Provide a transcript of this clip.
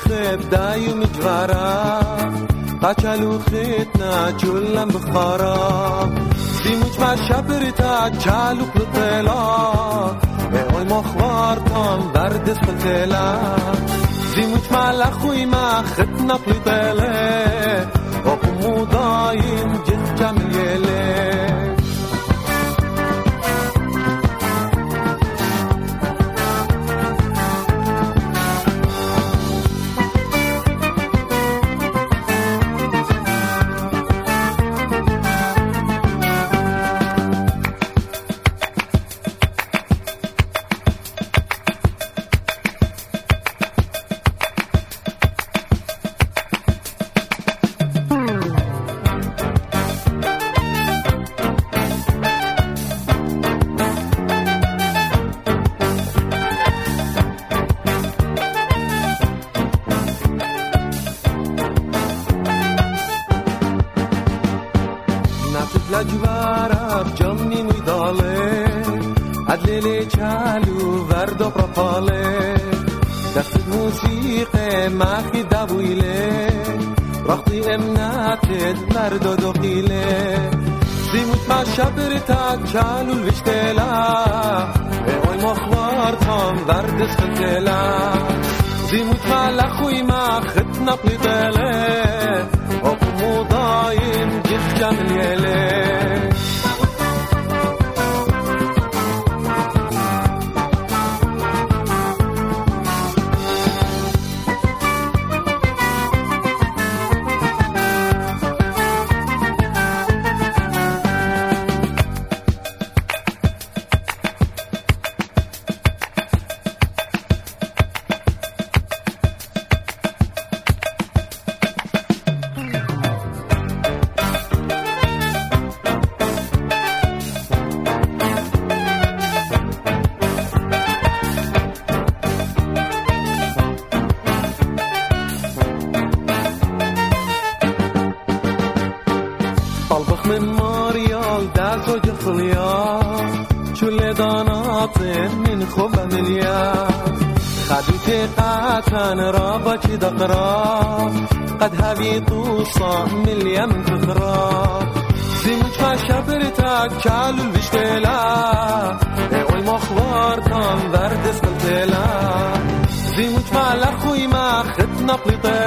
خب دايو مجوارا قچلو خيتنا جلم بخارا زيموش ما شبرتا چالو قلطلا اوي مخوار تام بردس قلطلا زيموش ما لخوي ما ختنا قلطلا وقمو دايم جد جميلة لجوارب جمنی میداله عدلیل چالو وردو پرپاله دست موسیقی مخی دویله وقتی امناتت مردو دقیله زیموت ما شبرتا چالو الوشتلا اوی مخوار تام وردس خلتلا زیموت ما لخوی ما ختنا قلتله وقمو دايم جد جميلة طلبخ من ماريال دازو جخليا شو اللي دانات من خوب مليا خدوتي قاتن رابا چي دقرا قد هاوي طوصا مليا من تخرا زيموش ما شبرتك چالو الوشتلا اوي مخوار تان وردس قلتلا زيموش ما لخوي ما ختنا قلتلا